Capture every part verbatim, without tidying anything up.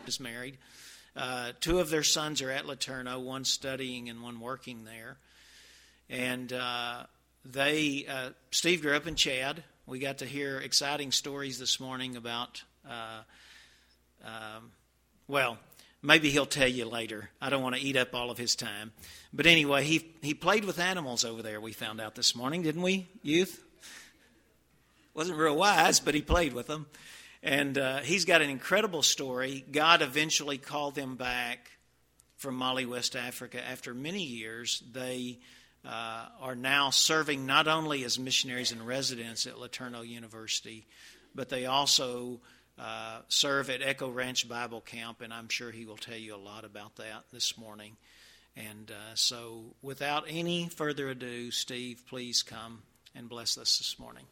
is married. Uh, two of their sons are at LeTourneau, one studying and one working there. And uh, they, uh, Steve grew up in Chad. We got to hear exciting stories this morning about, uh, um, well, maybe he'll tell you later. I don't want to eat up all of his time. But anyway, he he played with animals over there, we found out this morning, didn't we, youth? Wasn't real wise, but he played with them. And uh, he's got an incredible story. God eventually called them back from Mali, West Africa. After many years, they uh, are now serving not only as missionaries in residence at LeTourneau University, but they also uh, serve at Echo Ranch Bible Camp, and I'm sure he will tell you a lot about that this morning. And uh, so without any further ado, Steve, please come and bless us this morning.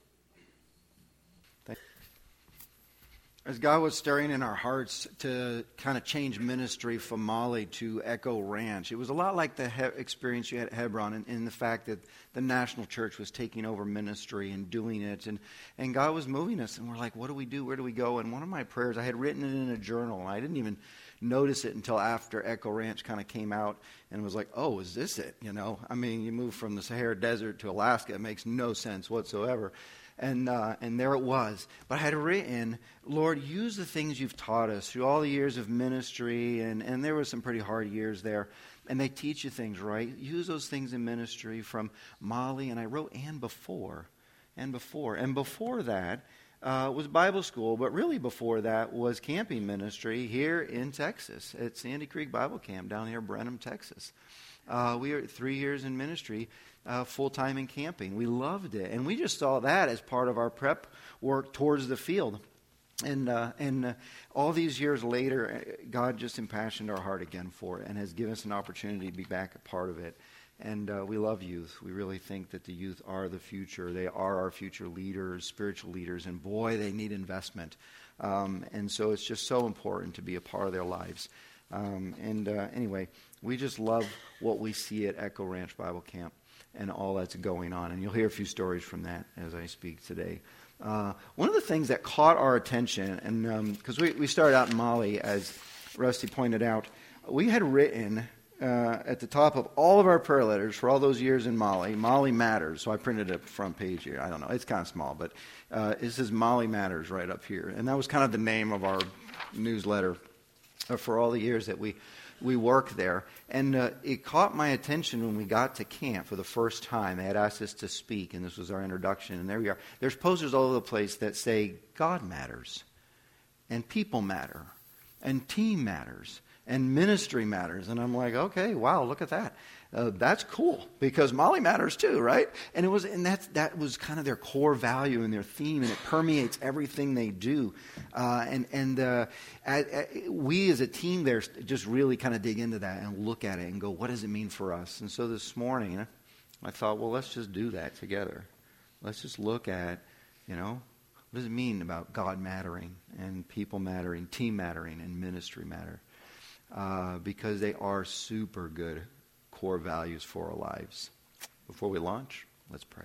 As God was stirring in our hearts to kind of change ministry from Mali to Echo Ranch, it was a lot like the he- experience you had at Hebron in, in the fact that the national church was taking over ministry and doing it. And, and God was moving us, and we're like, what do we do? Where do we go? And one of my prayers, I had written it in a journal, and I didn't even notice it until after Echo Ranch kind of came out and was like, oh, is this it? You know, I mean, you move from the Sahara Desert to Alaska. It makes no sense whatsoever. And uh, and there it was. But I had written, Lord, use the things you've taught us through all the years of ministry, and, and there were some pretty hard years there. And they teach you things, right? Use those things in ministry from Mali. And I wrote, and before, and before. And before that uh, was Bible school, but really before that was camping ministry here in Texas at Sandy Creek Bible Camp down here in Brenham, Texas. Uh, we were three years in ministry, uh, full-time in camping. We loved it. And we just saw that as part of our prep work towards the field. And uh, and uh, all these years later, God just impassioned our heart again for it and has given us an opportunity to be back a part of it. And uh, we love youth. We really think that the youth are the future. They are our future leaders, spiritual leaders. And boy, they need investment. Um, and so it's just so important to be a part of their lives. Um, and uh, anyway, we just love what we see at Echo Ranch Bible Camp and all that's going on. And you'll hear a few stories from that as I speak today. Uh, one of the things that caught our attention, and because um, we, we started out in Mali, as Rusty pointed out, we had written uh, at the top of all of our prayer letters for all those years in Mali, Mali Matters. So I printed a front page here. I don't know. It's kind of small, but uh, it says Mali Matters right up here. And that was kind of the name of our newsletter uh, for all the years that we we worked there. And uh, it caught my attention when we got to camp for the first time. They had asked us to speak, and this was our introduction. And there we are. There's posters all over the place that say God matters, and people matter, and team matters, and ministry matters. And I'm like, okay, wow, look at that. Uh, that's cool, because Mali matters too, right? And it was, and that that was kind of their core value and their theme, and it permeates everything they do. Uh, and and uh, at, at, we as a team there just really kind of dig into that and look at it and go, what does it mean for us? And so this morning, I thought, well, let's just do that together. Let's just look at, you know, what does it mean about God mattering and people mattering, team mattering, and ministry matter? Uh, because they are super good core values for our lives. Before we launch, let's pray.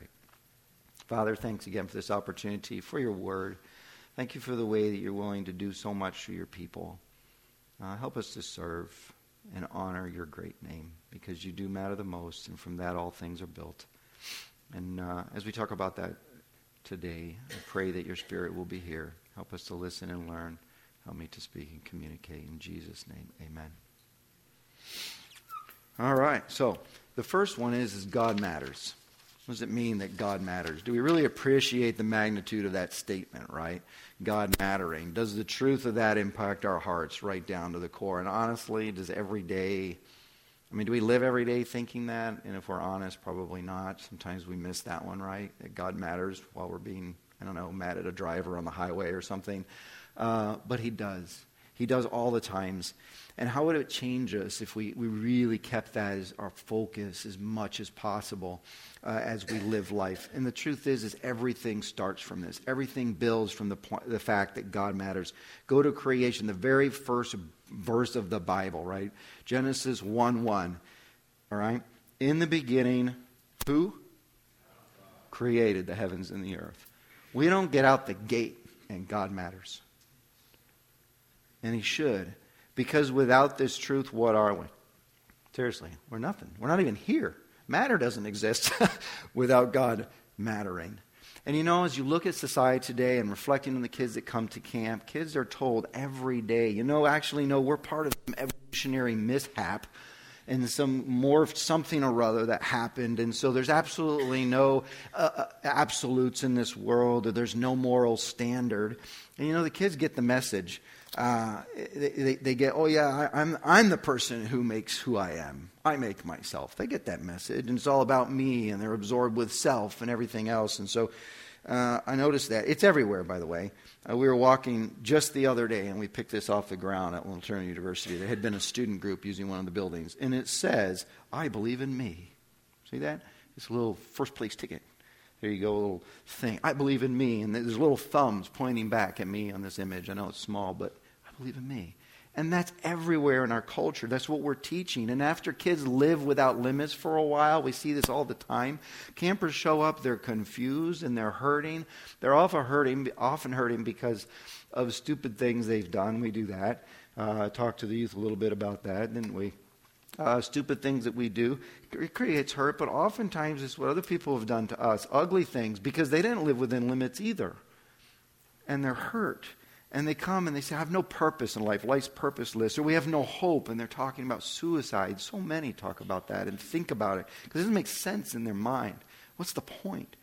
Father, thanks again for this opportunity, for your word. Thank you for the way that you're willing to do so much for your people. Uh, help us to serve and honor your great name, because you do matter the most, and from that all things are built. And uh, as we talk about that today, I pray that your Spirit will be here. Help us to listen and learn. Help me to speak and communicate. In Jesus' name, amen. All right, so the first one is, is God matters. What does it mean that God matters? Do we really appreciate the magnitude of that statement, right? God mattering. Does the truth of that impact our hearts right down to the core? And honestly, does every day, I mean, do we live every day thinking that? And if we're honest, probably not. Sometimes we miss that one, right? That God matters while we're being, I don't know, mad at a driver on the highway or something. Uh, but he does. He does all the times. And how would it change us if we, we really kept that as our focus as much as possible uh, as we live life? And the truth is, is everything starts from this. Everything builds from the point, the fact that God matters. Go to creation, the very first verse of the Bible, right? Genesis one one, all right? In the beginning, who? Created the heavens and the earth. We don't get out the gate and God matters. And he should. Because without this truth, what are we? Seriously, we're nothing. We're not even here. Matter doesn't exist without God mattering. And you know, as you look at society today and reflecting on the kids that come to camp, kids are told every day, you know, actually, no, we're part of some evolutionary mishap and some morphed something or other that happened. And so there's absolutely no uh, absolutes in this world, or there's no moral standard. And you know, the kids get the message. Uh, they, they, they get, oh yeah, I, I'm I'm the person who makes who I am. I make myself. They get that message, and it's all about me, and they're absorbed with self and everything else. And so uh, I noticed that. It's everywhere, by the way. Uh, we were walking just the other day, and we picked this off the ground at Little Turner University. There had been a student group using one of the buildings, and it says, I believe in me. See that? It's a little first place ticket. There you go, a little thing. I believe in me. And there's little thumbs pointing back at me on this image. I know it's small, but I believe in me. And that's everywhere in our culture. That's what we're teaching. And after kids live without limits for a while, we see this all the time. Campers show up, they're confused and they're hurting. They're often hurting, often hurting because of stupid things they've done. We do that. Uh, I talked to the youth a little bit about that, didn't we? Uh, stupid things that we do. It creates hurt, but oftentimes it's what other people have done to us. Ugly things, because they didn't live within limits either. And they're hurt. And they come and they say, I have no purpose in life. Life's purposeless. Or we have no hope. And they're talking about suicide. So many talk about that and think about it. Because it doesn't make sense in their mind. What's the point?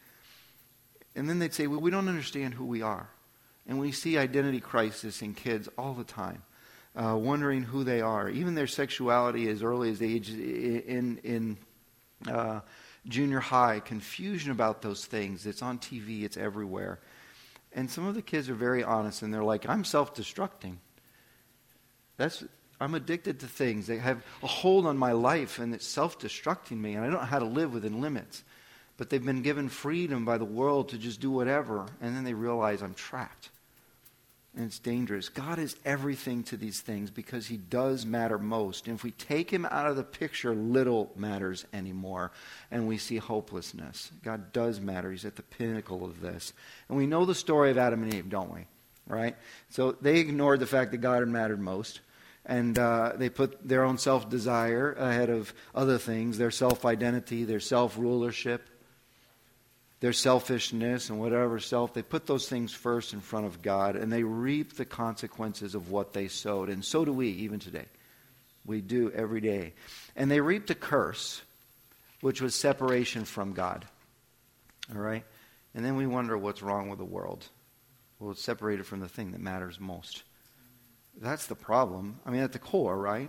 And then they'd say, well, we don't understand who we are. And we see identity crisis in kids all the time. Uh, wondering who they are. Even their sexuality as early as age in, in uh, junior high. Confusion about those things. It's on T V. It's everywhere. And some of the kids are very honest, and they're like, I'm self-destructing. That's I'm addicted to things. They have a hold on my life, and it's self-destructing me, and I don't know how to live within limits. But they've been given freedom by the world to just do whatever, and then they realize I'm trapped. And it's dangerous. God is everything to these things because he does matter most. And if we take him out of the picture, little matters anymore. And we see hopelessness. God does matter. He's at the pinnacle of this. And we know the story of Adam and Eve, don't we? Right? So they ignored the fact that God mattered most. And uh, they put their own self-desire ahead of other things, their self-identity, their self-rulership, their selfishness and whatever self. They put those things first in front of God, and they reap the consequences of what they sowed. And so do we, even today. We do every day. And they reaped a curse, which was separation from God. All right? And then we wonder what's wrong with the world. Well, it's separated from the thing that matters most. That's the problem. I mean, at the core, right?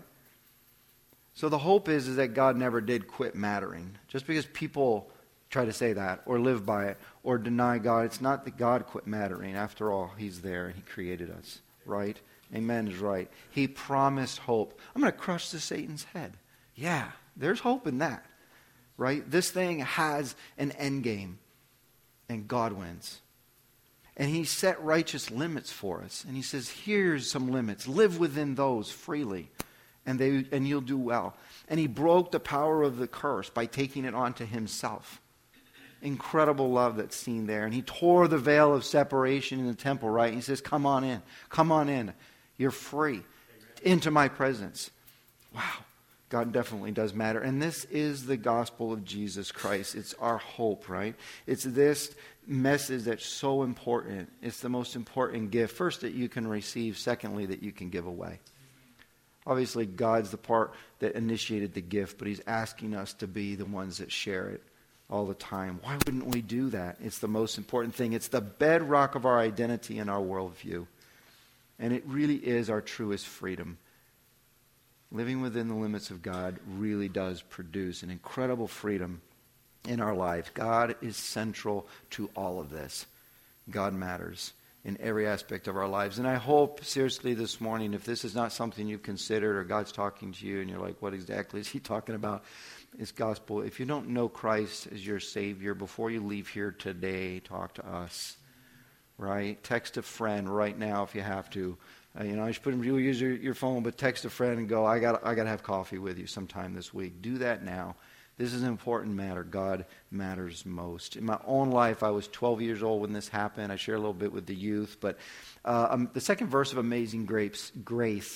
So the hope is, is that God never did quit mattering. Just because people try to say that or live by it or deny God, it's not that God quit mattering. After all, he's there and he created us, right? Amen is right. He promised hope. I'm going to crush the Satan's head. Yeah, there's hope in that, right? This thing has an end game, and God wins. And he set righteous limits for us. And he says, here's some limits. Live within those freely, and they and you'll do well. And he broke the power of the curse by taking it onto himself. Incredible love that's seen there. And he tore the veil of separation in the temple, right? And he says, come on in. Come on in. You're free. Amen. Into my presence. Wow. God definitely does matter. And this is the gospel of Jesus Christ. It's our hope, right? It's this message that's so important. It's the most important gift. First, that you can receive. Secondly, that you can give away. Obviously, God's the part that initiated the gift, but he's asking us to be the ones that share it all the time. Why wouldn't we do that? It's the most important thing. It's the bedrock of our identity and our worldview. And it really is our truest freedom. Living within the limits of God really does produce an incredible freedom in our lives. God is central to all of this. God matters in every aspect of our lives. And I hope, seriously, this morning, if this is not something you've considered or God's talking to you and you're like, what exactly is he talking about? It's gospel. If you don't know Christ as your Savior, before you leave here today, talk to us, right? Text a friend right now if you have to. Uh, you know, I should put you use your, your phone, but text a friend and go, I got I got to have coffee with you sometime this week. Do that now. This is an important matter. God matters most. In my own life, I was twelve years old when this happened. I share a little bit with the youth, but uh, um, the second verse of Amazing Grace, Grace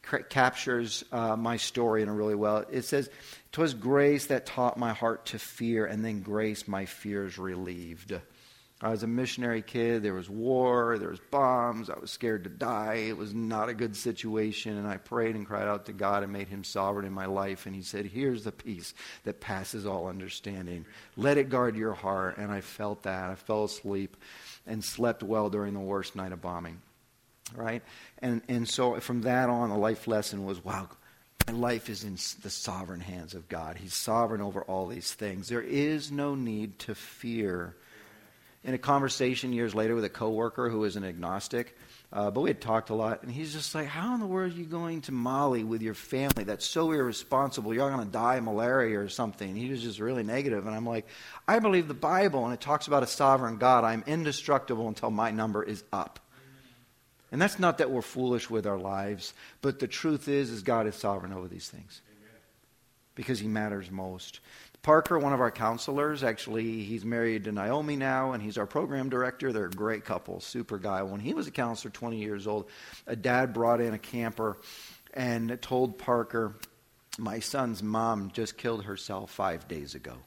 ca- captures uh, my story in a really well. It says, "'Twas grace that taught my heart to fear, and then grace my fears relieved." I was a missionary kid. There was war. There was bombs. I was scared to die. It was not a good situation. And I prayed and cried out to God and made him sovereign in my life. And he said, "Here's the peace that passes all understanding. Let it guard your heart." And I felt that. I fell asleep and slept well during the worst night of bombing. Right? And, and so from that on, the life lesson was, wow, my life is in the sovereign hands of God. He's sovereign over all these things. There is no need to fear. In a conversation years later with a coworker who was an agnostic, uh, but we had talked a lot, and he's just like, "How in the world are you going to Mali with your family? That's so irresponsible. You're going to die of malaria or something." He was just really negative, and I'm like, "I believe the Bible, and it talks about a sovereign God. I'm indestructible until my number is up." And that's not that we're foolish with our lives, but the truth is, is God is sovereign over these things. Amen. Because he matters most. Parker, one of our counselors, actually, he's married to Naomi now, and he's our program director. They're a great couple, super guy. When he was a counselor, twenty years old, a dad brought in a camper and told Parker, "My son's mom just killed herself five days ago."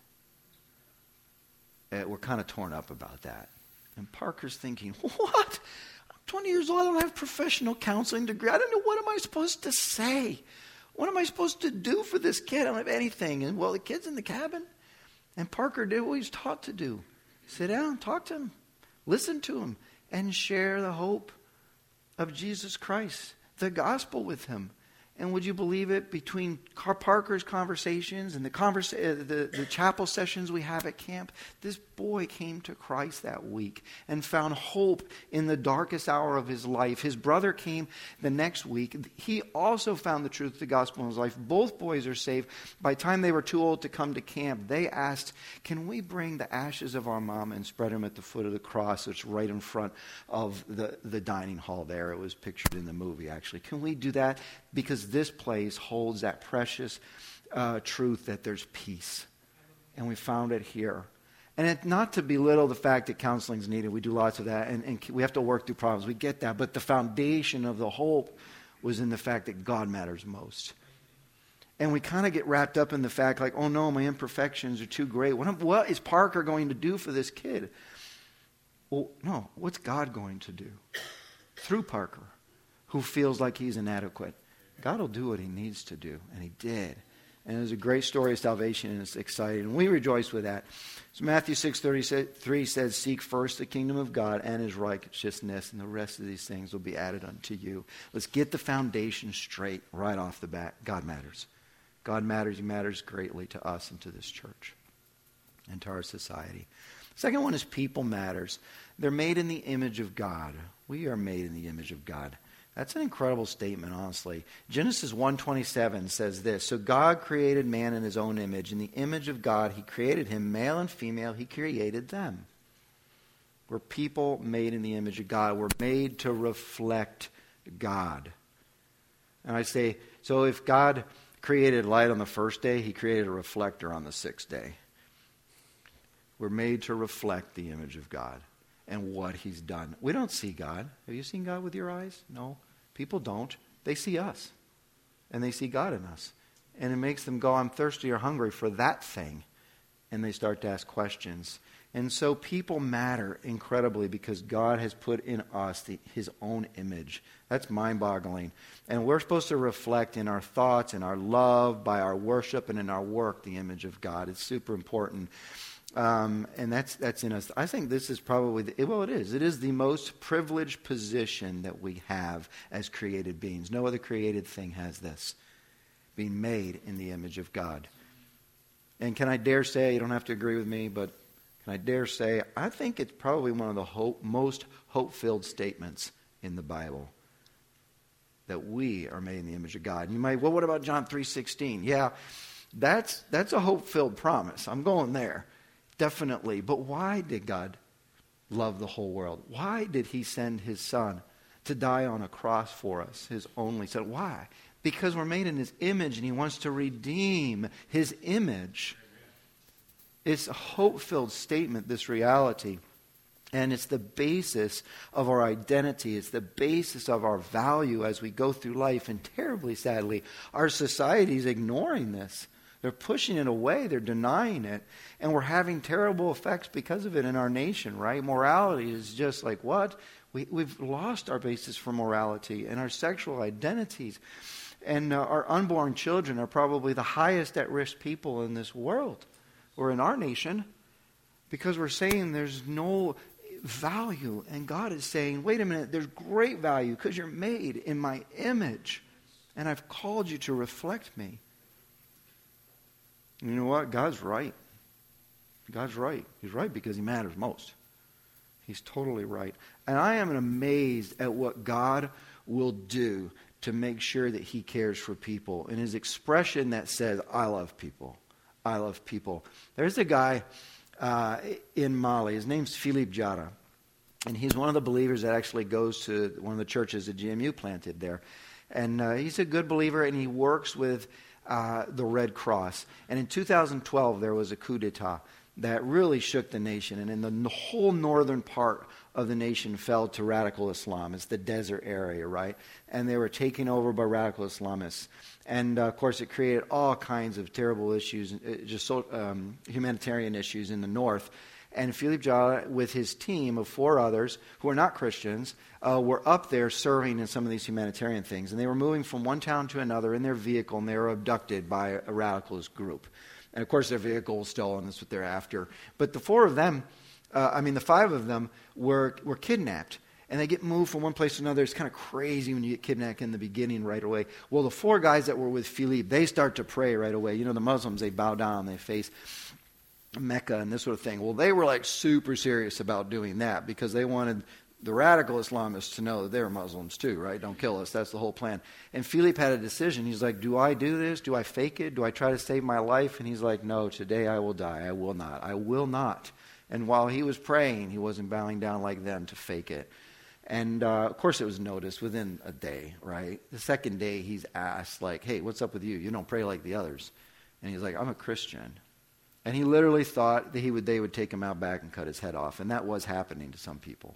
And we're kind of torn up about that. And Parker's thinking, "What? I'm twenty years old. I don't have a professional counseling degree. I don't know, what am I supposed to say? What am I supposed to do for this kid? I don't have anything." And, well, the kid's in the cabin. And Parker did what he's taught to do. Sit down, talk to him, listen to him, and share the hope of Jesus Christ, the gospel with him. And would you believe it, between Car- Parker's conversations and the, conversa- uh, the, the chapel sessions we have at camp, this boy came to Christ that week and found hope in the darkest hour of his life. His brother came the next week. He also found the truth of the gospel in his life. Both boys are saved. By the time they were too old to come to camp, they asked, "Can we bring the ashes of our mom and spread them at the foot of the cross?" It's right in front of the, the dining hall there. It was pictured in the movie, actually. Can we do that? Because this place holds that precious uh, truth that there's peace. And we found it here. And it, not to belittle the fact that counseling is needed. We do lots of that. And, and we have to work through problems. We get that. But the foundation of the hope was in the fact that God matters most. And we kind of get wrapped up in the fact like, oh no, my imperfections are too great. What, am, what is Parker going to do for this kid? Well, no. What's God going to do? Through Parker, who feels like he's inadequate. God will do what he needs to do, and he did. And it was a great story of salvation, and it's exciting. And we rejoice with that. So Matthew six thirty-three says, "Seek first the kingdom of God and his righteousness, and the rest of these things will be added unto you." Let's get the foundation straight right off the bat. God matters. God matters. He matters greatly to us and to this church and to our society. Second one is people matters. They're made in the image of God. We are made in the image of God. That's an incredible statement, honestly. Genesis one twenty-seven says this, "So God created man in his own image. In the image of God, he created him, male and female, he created them." We're people made in the image of God. We're made to reflect God. And I say, so if God created light on the first day, he created a reflector on the sixth day. We're made to reflect the image of God and what he's done. We don't see God. Have you seen God with your eyes? No. People don't. They see us. And they see God in us. And it makes them go, "I'm thirsty or hungry for that thing." And they start to ask questions. And so people matter incredibly because God has put in us the, his own image. That's mind-boggling. And we're supposed to reflect in our thoughts, in our love, by our worship, and in our work, the image of God. It's super important. Um, and that's that's in us. I think this is probably, the, well, it is. It is the most privileged position that we have as created beings. No other created thing has this, being made in the image of God. And can I dare say, you don't have to agree with me, but can I dare say, I think it's probably one of the hope, most hope-filled statements in the Bible, that we are made in the image of God. And you might, well, what about John three sixteen? Yeah, that's that's a hope-filled promise. I'm going there. Definitely. But why did God love the whole world? Why did he send his son to die on a cross for us, his only son? Why? Because we're made in his image and he wants to redeem his image. It's a hope-filled statement, this reality. And it's the basis of our identity. It's the basis of our value as we go through life. And terribly, sadly, our society is ignoring this. They're pushing it away. They're denying it. And we're having terrible effects because of it in our nation, right? Morality is just like, what? We, we've lost our basis for morality and our sexual identities. And uh, our unborn children are probably the highest at-risk people in this world or in our nation, because we're saying there's no value. And God is saying, wait a minute, there's great value because you're made in my image. And I've called you to reflect me. You know what? God's right. God's right. He's right because he matters most. He's totally right. And I am amazed at what God will do to make sure that he cares for people. And his expression that says, I love people. I love people. There's a guy uh, in Mali. His name's Philippe Jara. And he's one of the believers that actually goes to one of the churches that G M U planted there. And uh, he's a good believer, and he works with Uh, the Red Cross. And in two thousand twelve, there was a coup d'etat that really shook the nation. And in the, the whole northern part of the nation fell to radical Islam. It's the desert area, right? And they were taken over by radical Islamists. And, uh, of course, it created all kinds of terrible issues, uh, just so, um, humanitarian issues in the north. And Philippe Jara, with his team of four others who are not Christians, uh, were up there serving in some of these humanitarian things. And they were moving from one town to another in their vehicle, and they were abducted by a radicalist group. And, of course, their vehicle was stolen. That's what they're after. But the four of them, uh, I mean, the five of them were, were kidnapped. And they get moved from one place to another. It's kind of crazy when you get kidnapped in the beginning right away. Well, the four guys that were with Philippe, they start to pray right away. You know, the Muslims, they bow down, they face Mecca and this sort of thing. Well, they were like super serious about doing that because they wanted the radical Islamists to know that they're Muslims too, right? Don't kill us. That's the whole plan. And Philippe had a decision. He's like, do I do this? Do I fake it? Do I try to save my life? And he's like, no, today I will die. I will not. I will not. And while he was praying, he wasn't bowing down like them to fake it. And, uh, of course, it was noticed within a day, right? The second day, he's asked, like, hey, what's up with you? You don't pray like the others. And he's like, I'm a Christian. And he literally thought that he would, they would take him out back and cut his head off. And that was happening to some people.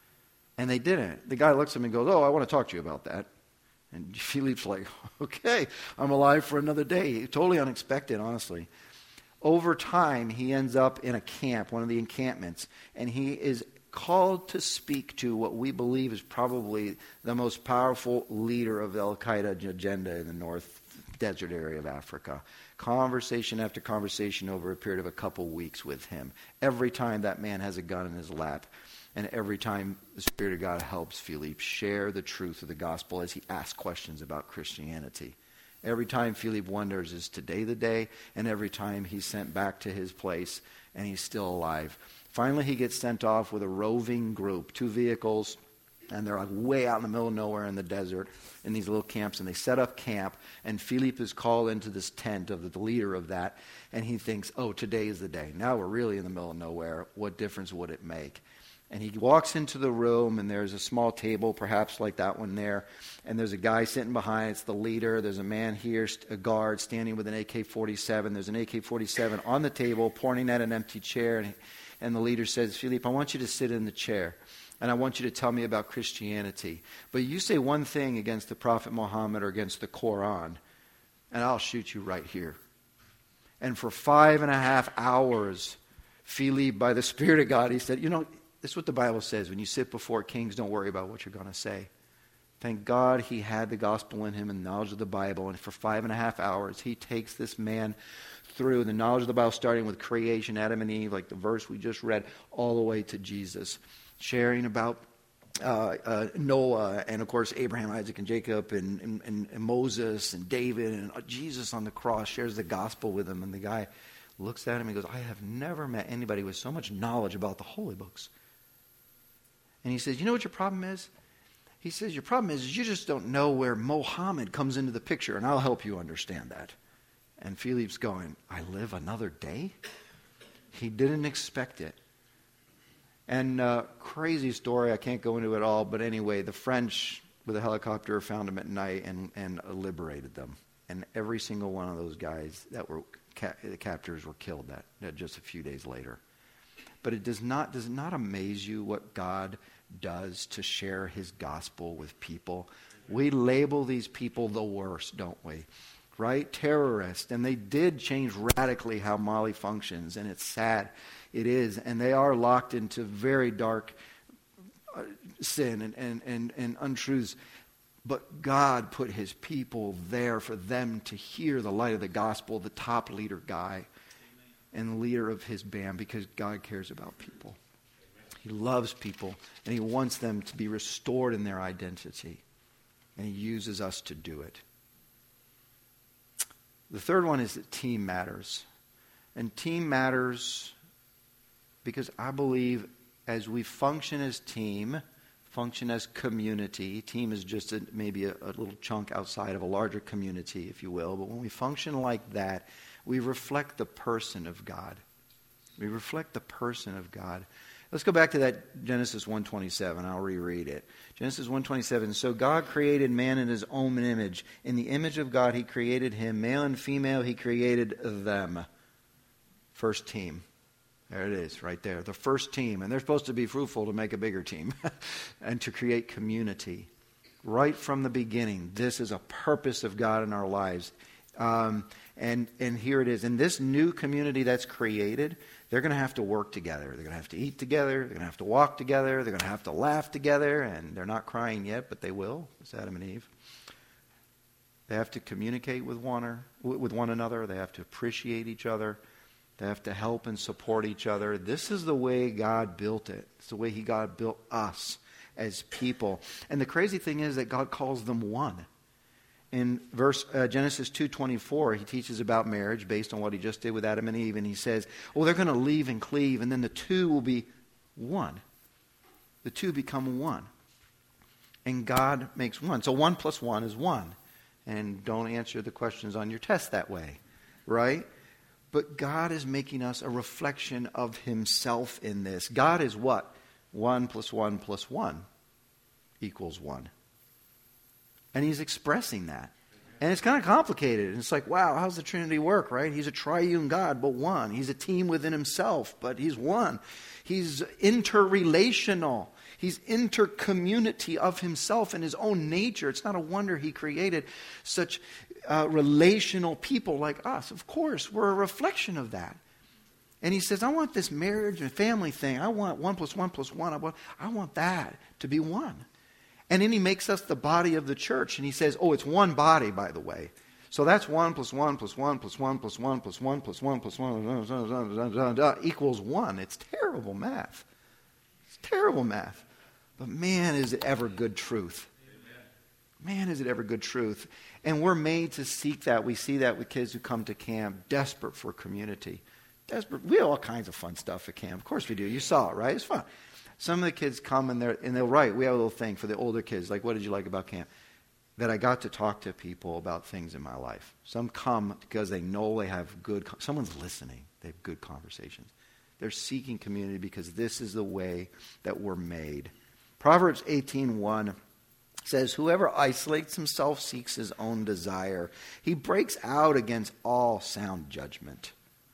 And they didn't. The guy looks at him and goes, oh, I want to talk to you about that. And Philippe's like, okay, I'm alive for another day. Totally unexpected, honestly. Over time, he ends up in a camp, one of the encampments, and he is called to speak to what we believe is probably the most powerful leader of the Al-Qaeda agenda in the North Desert area of Africa. Conversation after conversation over a period of a couple weeks with him. Every time that man has a gun in his lap, and every time the Spirit of God helps Philippe share the truth of the gospel as he asks questions about Christianity. Every time Philippe wonders, is today the day? And every time he's sent back to his place and he's still alive. Finally, he gets sent off with a roving group, two vehicles, and they're like way out in the middle of nowhere in the desert in these little camps, and they set up camp, and Philippe is called into this tent of the leader of that, and he thinks, oh, today is the day. Now we're really in the middle of nowhere. What difference would it make? And he walks into the room, and there's a small table, perhaps like that one there, and there's a guy sitting behind. It's the leader. There's a man here, a guard, standing with an A K forty-seven. There's an A K forty-seven on the table, pointing at an empty chair, and, and the leader says, Philippe, I want you to sit in the chair, and I want you to tell me about Christianity. But you say one thing against the Prophet Muhammad or against the Quran, and I'll shoot you right here. And for five and a half hours, Philippe, by the Spirit of God, he said, you know, this is what the Bible says. When you sit before kings, don't worry about what you're going to say. Thank God he had the gospel in him and knowledge of the Bible. And for five and a half hours, he takes this man through the knowledge of the Bible, starting with creation, Adam and Eve, like the verse we just read, all the way to Jesus. Sharing about uh, uh, Noah and, of course, Abraham, Isaac, and Jacob, and, and, and Moses and David, and Jesus on the cross shares the gospel with him. And the guy looks at him and goes, I have never met anybody with so much knowledge about the holy books. And he says, you know what your problem is? He says, your problem is you just don't know where Mohammed comes into the picture, and I'll help you understand that. And Philippe's going, I live another day? He didn't expect it. And uh, crazy story, I can't go into it all, but anyway, the French with a helicopter found him at night and, and liberated them. And every single one of those guys that were ca- the captors were killed that, that just a few days later. But it does not, does it not amaze you what God does to share his gospel with people? We label these people the worst, don't we? Right? Terrorists. And they did change radically how Mali functions. And it's sad. It is. And they are locked into very dark uh, sin and, and, and, and untruths. But God put his people there for them to hear the light of the gospel, the top leader guy and the leader of his band, because God cares about people. He loves people, and he wants them to be restored in their identity. And he uses us to do it. The third one is that team matters. And team matters because I believe as we function as team, function as community. Team is just a, maybe a, a little chunk outside of a larger community, if you will. But when we function like that, we reflect the person of God. We reflect the person of God. Let's go back to that Genesis one twenty-seven. I'll reread it. Genesis one twenty-seven. So God created man in his own image. In the image of God he created him. Male and female he created them. First team. There it is, right there. The first team. And they're supposed to be fruitful to make a bigger team and to create community. Right from the beginning, this is a purpose of God in our lives. Um, and, and here it is. In this new community that's created, they're going to have to work together. They're going to have to eat together. They're going to have to walk together. They're going to have to laugh together. And they're not crying yet, but they will. It's Adam and Eve. They have to communicate with one, with one another. They have to appreciate each other. They have to help and support each other. This is the way God built it. It's the way he God built us as people. And the crazy thing is that God calls them one. In verse uh, Genesis two twenty-four, he teaches about marriage based on what he just did with Adam and Eve. And he says, well, they're going to leave and cleave, and then the two will be one. The two become one. And God makes one. So one plus one is one. And don't answer the questions on your test that way, right? But God is making us a reflection of himself in this. God is what? One plus one plus one equals one. And he's expressing that. And it's kind of complicated. And it's like, wow, how's the Trinity work, right? He's a triune God, but one. He's a team within himself, but he's one. He's interrelational. He's intercommunity of himself and his own nature. It's not a wonder he created such uh, relational people like us. Of course, we're a reflection of that. And he says, I want this marriage and family thing. I want one plus one plus one. I want, I want that to be one. And then he makes us the body of the church. And he says, oh, it's one body, by the way. So that's one plus one plus one plus one plus one plus one plus one plus one equals one. It's terrible math. It's terrible math. But man, is it ever good truth. Man, is it ever good truth. And we're made to seek that. We see that with kids who come to camp, desperate for community. Desperate. We have all kinds of fun stuff at camp. Of course we do. You saw it, right? It's fun. Some of the kids come and, they're, and they'll write. We have a little thing for the older kids, like, what did you like about camp? That I got to talk to people about things in my life. Some come because they know they have good, someone's listening. They have good conversations. They're seeking community because this is the way that we're made. Proverbs eighteen one says, whoever isolates himself seeks his own desire. He breaks out against all sound judgment.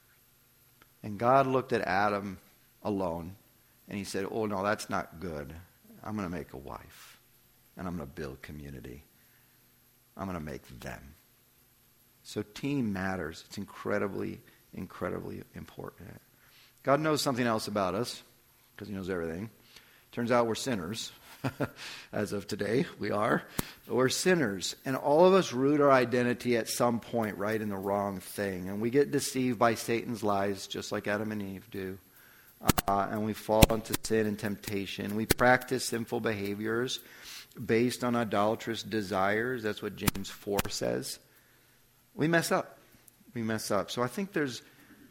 And God looked at Adam alone. And he said, oh, no, that's not good. I'm going to make a wife. And I'm going to build community. I'm going to make them. So team matters. It's incredibly, incredibly important. God knows something else about us, because he knows everything. Turns out we're sinners. As of today, we are. We're sinners. And all of us root our identity at some point, right, in the wrong thing. And we get deceived by Satan's lies, just like Adam and Eve do. Uh, and we fall into sin and temptation. We practice sinful behaviors based on idolatrous desires. That's what James four says. We mess up. We mess up. So I think there's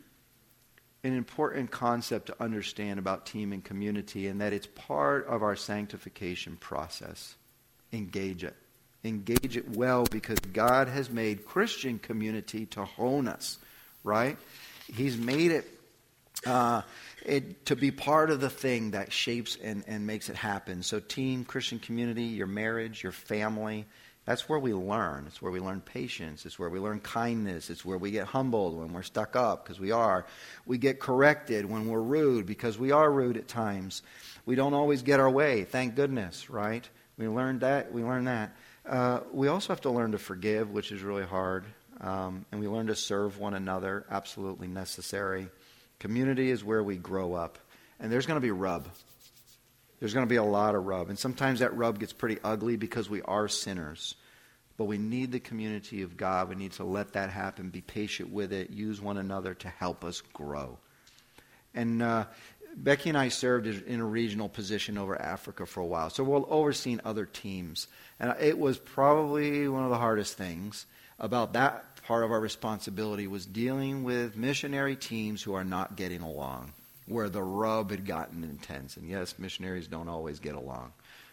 an important concept to understand about team and community, and that it's part of our sanctification process. Engage it. Engage it well, because God has made Christian community to hone us, right? He's made it, uh, it to be part of the thing that shapes and, and makes it happen. So team, Christian community, your marriage, your family, That's where we learn. It's where we learn patience. It's where we learn kindness. It's where we get humbled when we're stuck up, because we are. We get corrected when we're rude, because we are rude at times. We don't always get our way, thank goodness, right? We learned that. We learn that. Uh, we also have to learn to forgive, which is really hard. Um, and we learn to serve one another, absolutely necessary. Community is where we grow up. And there's going to be rub. There's going to be a lot of rub. And sometimes that rub gets pretty ugly because we are sinners. But we need the community of God. We need to let that happen, be patient with it, use one another to help us grow. And uh, Becky and I served in a regional position over Africa for a while. So we're overseeing other teams. And it was probably one of the hardest things about that part of our responsibility was dealing with missionary teams who are not getting along, where the rub had gotten intense. And yes, missionaries don't always get along.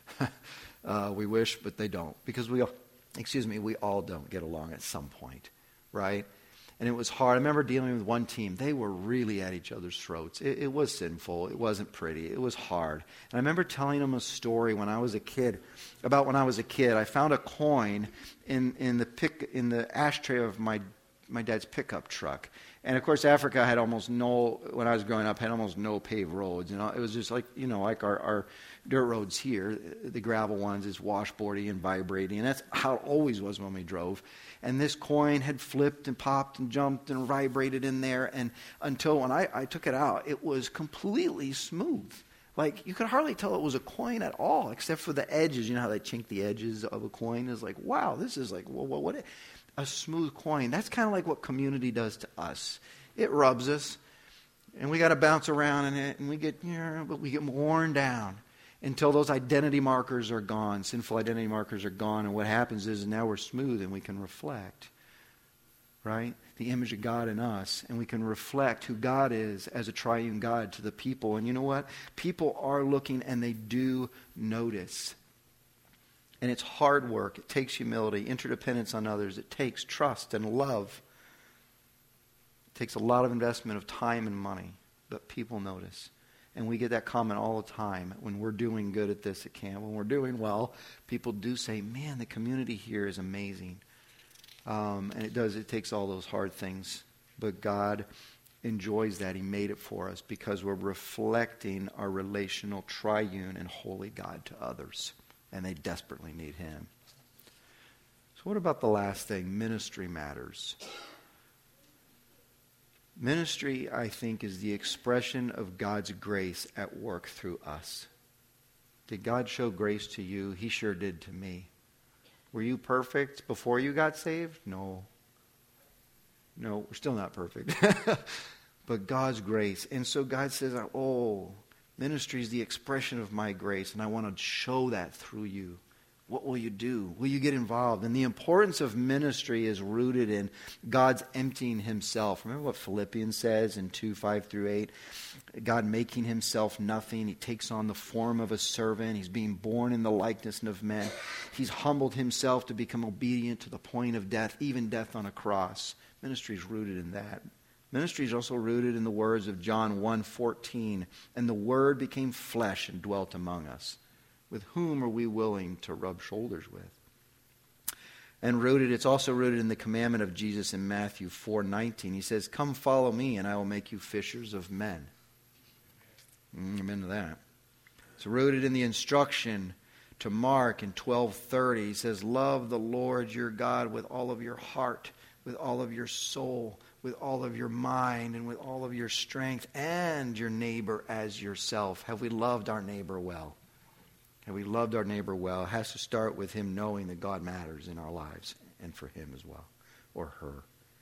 uh, we wish, but they don't. Because we, excuse me, we all don't get along at some point, right? And it was hard. I remember dealing with one team. They were really at each other's throats. It, it was sinful. It wasn't pretty. It was hard. And I remember telling them a story when I was a kid, about when I was a kid. I found a coin in, in the pick in the ashtray of my my dad's pickup truck. And of course, Africa had almost no, when I was growing up, had almost no paved roads. You know, it was just like, you know, like our, our dirt roads here, the gravel ones is washboardy and vibrating. And that's how it always was when we drove. And this coin had flipped and popped and jumped and vibrated in there. And until when I, I took it out, it was completely smooth. Like, you could hardly tell it was a coin at all, except for the edges. You know how they chink the edges of a coin? It's like, wow, this is like, well, what? what a smooth coin. That's kind of like what community does to us. It rubs us, and we got to bounce around in it, and we get, you know, but we get worn down until those identity markers are gone. Sinful identity markers are gone, and what happens is now we're smooth and we can reflect, right? The image of God in us, and we can reflect who God is as a triune God to the people. And you know what? People are looking, and they do notice. And it's hard work. It takes humility, interdependence on others. It takes trust and love. It takes a lot of investment of time and money, but people notice. And we get that comment all the time when we're doing good at this at camp. When we're doing well, people do say, man, the community here is amazing. Um, and it does. It takes all those hard things. But God enjoys that. He made it for us because we're reflecting our relational, triune, and holy God to others. And they desperately need Him. So what about the last thing? Ministry matters. Ministry, I think, is the expression of God's grace at work through us. Did God show grace to you? He sure did to me. Were you perfect before you got saved? No. No, we're still not perfect. But God's grace. And so God says, oh, ministry is the expression of my grace, and I want to show that through you. What will you do? Will you get involved? And the importance of ministry is rooted in God's emptying Himself. Remember what Philippians says in two, five through eight? God making Himself nothing. He takes on the form of a servant. He's being born in the likeness of men. He's humbled Himself to become obedient to the point of death, even death on a cross. Ministry is rooted in that. Ministry is also rooted in the words of John one fourteen. And the Word became flesh and dwelt among us. With whom are we willing to rub shoulders with? And rooted, it's also rooted in the commandment of Jesus in Matthew four nineteen. He says, come follow me and I will make you fishers of men. Mm, I'm into that. It's rooted in the instruction to Mark in twelve thirty. He says, love the Lord your God with all of your heart, with all of your soul, with all of your mind, and with all of your strength, and your neighbor as yourself. Have we loved our neighbor well? Have we loved our neighbor well? It has to start with him knowing that God matters in our lives, and for him as well, or her.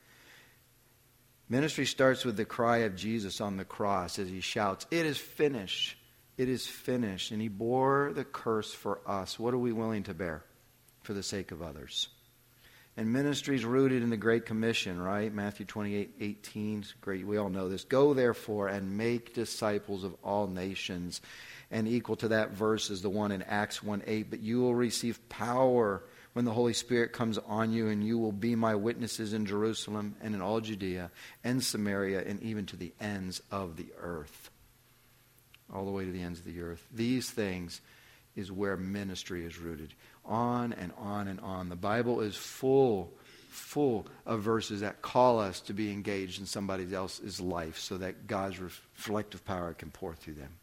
Ministry starts with the cry of Jesus on the cross as he shouts, it is finished. It is finished. And he bore the curse for us. What are we willing to bear for the sake of others? And ministry is rooted in the Great Commission, right? Matthew twenty-eight eighteen. Great. We all know this. Go therefore and make disciples of all nations. And equal to that verse is the one in Acts one eight. But you will receive power when the Holy Spirit comes on you, and you will be my witnesses in Jerusalem and in all Judea and Samaria and even to the ends of the earth. All the way to the ends of the earth. These things is where ministry is rooted. On and on and on. The Bible is full, full of verses that call us to be engaged in somebody else's life so that God's reflective power can pour through them.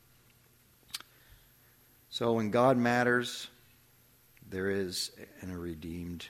So when God matters, there is a redeemed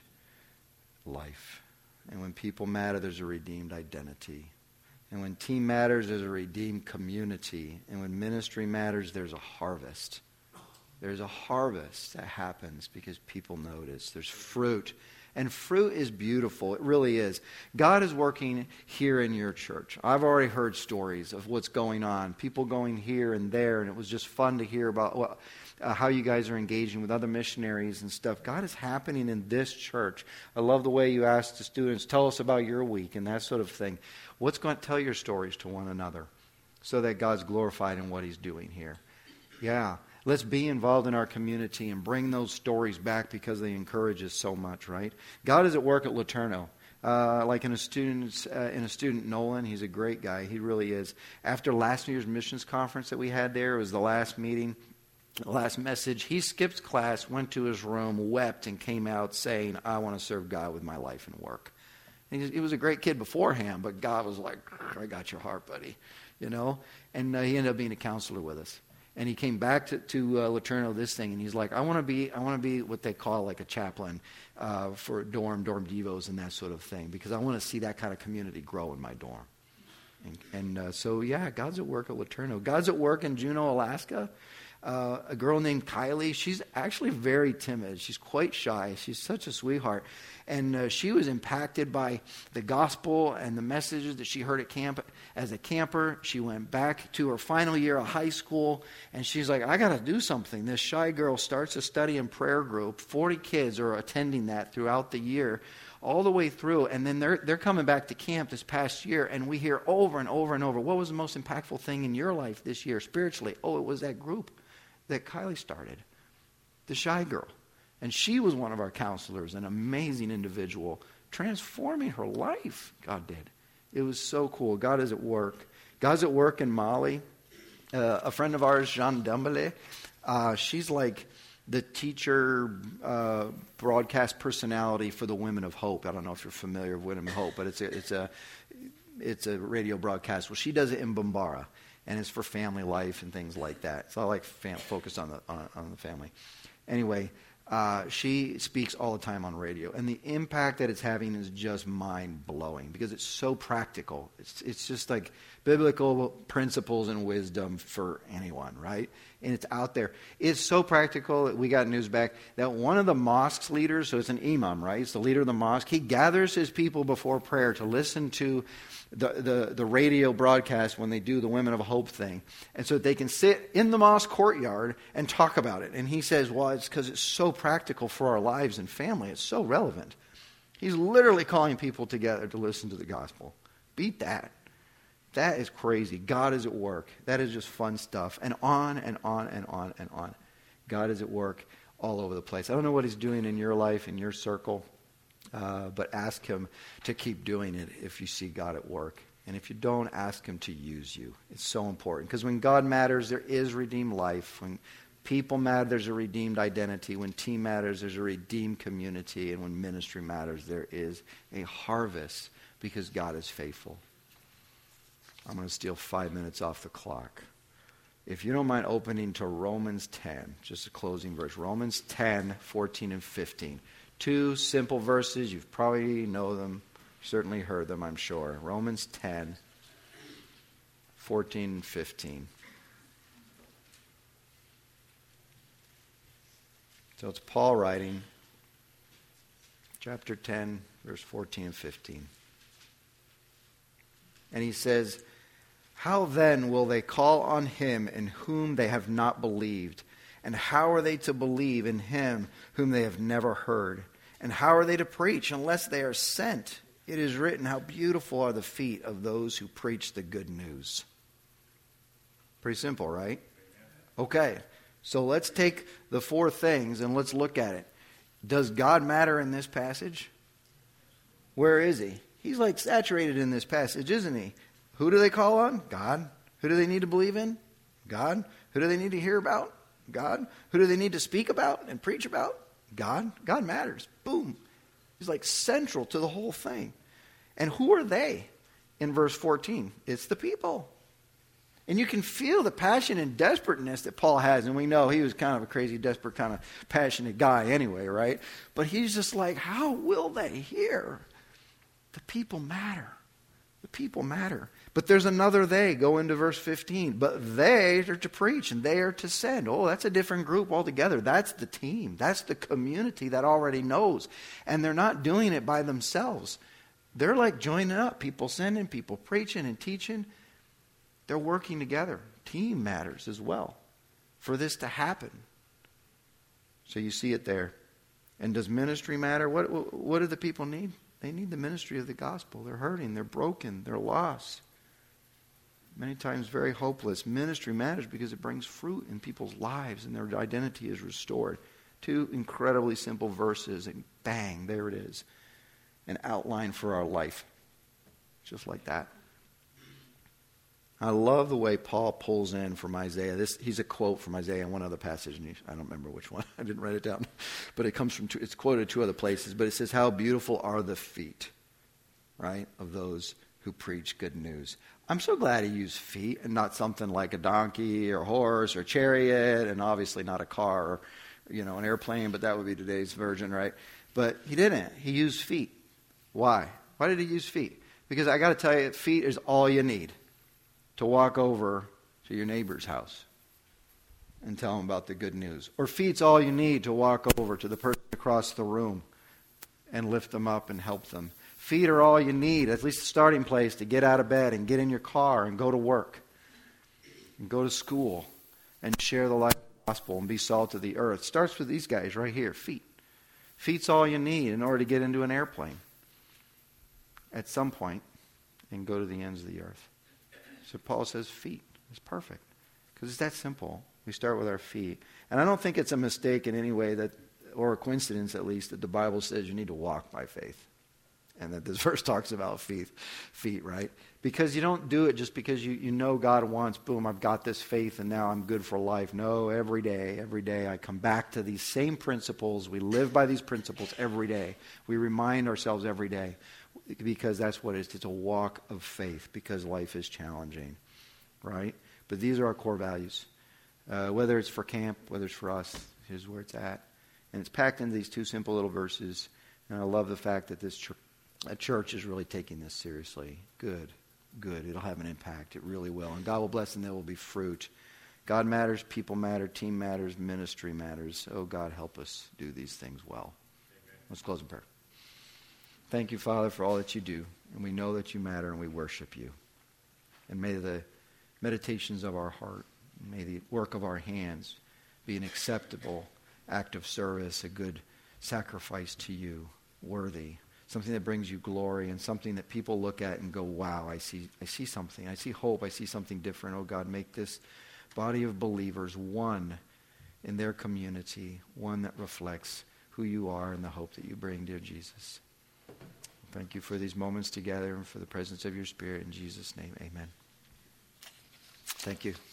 life. And when people matter, there's a redeemed identity. And when team matters, there's a redeemed community. And when ministry matters, there's a harvest. There's a harvest that happens because people notice. There's fruit. And fruit is beautiful. It really is. God is working here in your church. I've already heard stories of what's going on. People going here and there. And it was just fun to hear about what, uh, how you guys are engaging with other missionaries and stuff. God is happening in this church. I love the way you ask the students, tell us about your week and that sort of thing. What's going to tell your stories to one another so that God's glorified in what he's doing here? Yeah. Let's be involved in our community and bring those stories back because they encourage us so much, right? God is at work at LeTourneau. Uh, like in a student, uh, in a student, Nolan, he's a great guy. He really is. After last year's missions conference that we had there, it was the last meeting, the last message. He skipped class, went to his room, wept, and came out saying, I want to serve God with my life and work. And he was a great kid beforehand, but God was like, I got your heart, buddy. You know? And uh, he ended up being a counselor with us. And he came back to, to uh, LeTourneau, this thing, and he's like, I want to be I want to be what they call like a chaplain uh, for dorm, dorm devos and that sort of thing, because I want to see that kind of community grow in my dorm. And, and uh, so, yeah, God's at work at LeTourneau. God's at work in Juneau, Alaska. Uh, a girl named Kylie, she's actually very timid. She's quite shy. She's such a sweetheart. And uh, she was impacted by the gospel and the messages that she heard at camp. As a camper, she went back to her final year of high school, and she's like, I got to do something. This shy girl starts a study and prayer group. forty kids are attending that throughout the year, all the way through. And then they're, they're coming back to camp this past year, and we hear over and over and over, what was the most impactful thing in your life this year spiritually? Oh, it was that group that Kylie started, the shy girl. And she was one of our counselors, an amazing individual, transforming her life. God did. It was so cool. God is at work. God's at work in Mali. Uh, a friend of ours, Jean Dumbele, uh, she's like the teacher uh, broadcast personality for the Women of Hope. I don't know if you're familiar with Women of Hope, but it's a, it's a, it's a radio broadcast. Well, she does it in Bambara. And it's for family life and things like that. So I like fam- focus on the on, on the family. Anyway, uh, she speaks all the time on radio, and the impact that it's having is just mind blowing because it's so practical. It's it's just like biblical principles and wisdom for anyone, right? And it's out there. It's so practical that we got news back that one of the mosque's leaders, so it's an imam, right? It's the leader of the mosque. He gathers his people before prayer to listen to the, the, the radio broadcast when they do the Women of Hope thing. And so that they can sit in the mosque courtyard and talk about it. And he says, well, it's because it's so practical for our lives and family. It's so relevant. He's literally calling people together to listen to the gospel. Beat that. That is crazy. God is at work. That is just fun stuff. And on and on and on and on. God is at work all over the place. I don't know what he's doing in your life, in your circle, uh, but ask him to keep doing it if you see God at work. And if you don't, ask him to use you. It's so important. Because when God matters, there is redeemed life. When people matter, there's a redeemed identity. When team matters, there's a redeemed community. And when ministry matters, there is a harvest because God is faithful. I'm going to steal five minutes off the clock. If you don't mind opening to Romans ten, just a closing verse. Romans ten, fourteen and fifteen. Two simple verses. You probably know them. Certainly heard them, I'm sure. Romans ten, fourteen and fifteen. So it's Paul writing, chapter ten, verse fourteen and fifteen. And he says, how then will they call on him in whom they have not believed? And how are they to believe in him whom they have never heard? And how are they to preach unless they are sent? It is written, how beautiful are the feet of those who preach the good news. Pretty simple, right? Okay, so let's take the four things and let's look at it. Does God matter in this passage? Where is he? He's like saturated in this passage, isn't he? Who do they call on? God. Who do they need to believe in? God. Who do they need to hear about? God. Who do they need to speak about and preach about? God. God matters. Boom. He's like central to the whole thing. And who are they? In verse fourteen, it's the people. And you can feel the passion and desperateness that Paul has. And we know he was kind of a crazy, desperate, kind of passionate guy anyway, right? But he's just like, how will they hear? The people matter. The people matter. But there's another they. Go into verse fifteen. But they are to preach and they are to send. Oh, that's a different group altogether. That's the team. That's the community that already knows. And they're not doing it by themselves. They're like joining up. People sending, people preaching and teaching. They're working together. Team matters as well for this to happen. So you see it there. And does ministry matter? What, what do the people need? They need the ministry of the gospel. They're hurting. They're broken. They're lost. Many times very hopeless. Ministry matters because it brings fruit in people's lives and their identity is restored. Two incredibly simple verses and bang, there it is. An outline for our life. Just like that. I love the way Paul pulls in from Isaiah. This, he's a quote from Isaiah in one other passage, and he, I don't remember which one. I didn't write it down. But it comes from, two, it's quoted two other places. But it says, how beautiful are the feet, right, of those who preach good news. I'm so glad he used feet and not something like a donkey or horse or chariot, and obviously not a car or, you know, an airplane, but that would be today's version, right? But he didn't. He used feet. Why? Why did he use feet? Because I got to tell you, feet is all you need to walk over to your neighbor's house and tell them about the good news. Or feet's all you need to walk over to the person across the room and lift them up and help them. Feet are all you need, at least a starting place, to get out of bed and get in your car and go to work and go to school and share the light of the gospel and be salt of the earth. Starts with these guys right here, feet. Feet's all you need in order to get into an airplane at some point and go to the ends of the earth. So Paul says feet. It's perfect. Because it's that simple. We start with our feet. And I don't think it's a mistake in any way, that, or a coincidence at least, that the Bible says you need to walk by faith. And that this verse talks about feet, feet, right? Because you don't do it just because you, you know God wants, boom, I've got this faith and now I'm good for life. No, every day, every day I come back to these same principles. We live by these principles every day. We remind ourselves every day. Because that's what it is. It's a walk of faith because life is challenging, right? But these are our core values. Uh, whether it's for camp, whether it's for us, here's where it's at. And it's packed into these two simple little verses. And I love the fact that this ch- church is really taking this seriously. Good, good. It'll have an impact. It really will. And God will bless and there will be fruit. God matters, people matter, team matters, ministry matters. Oh, God, help us do these things well. Amen. Let's close in prayer. Thank you, Father, for all that you do. And we know that you matter and we worship you. And may the meditations of our heart, may the work of our hands be an acceptable act of service, a good sacrifice to you, worthy, something that brings you glory and something that people look at and go, wow, I see, I see something. I see hope. I see something different. Oh, God, make this body of believers one in their community, one that reflects who you are and the hope that you bring, dear Jesus. Thank you for these moments together and for the presence of your Spirit. In Jesus' name, amen. Thank you.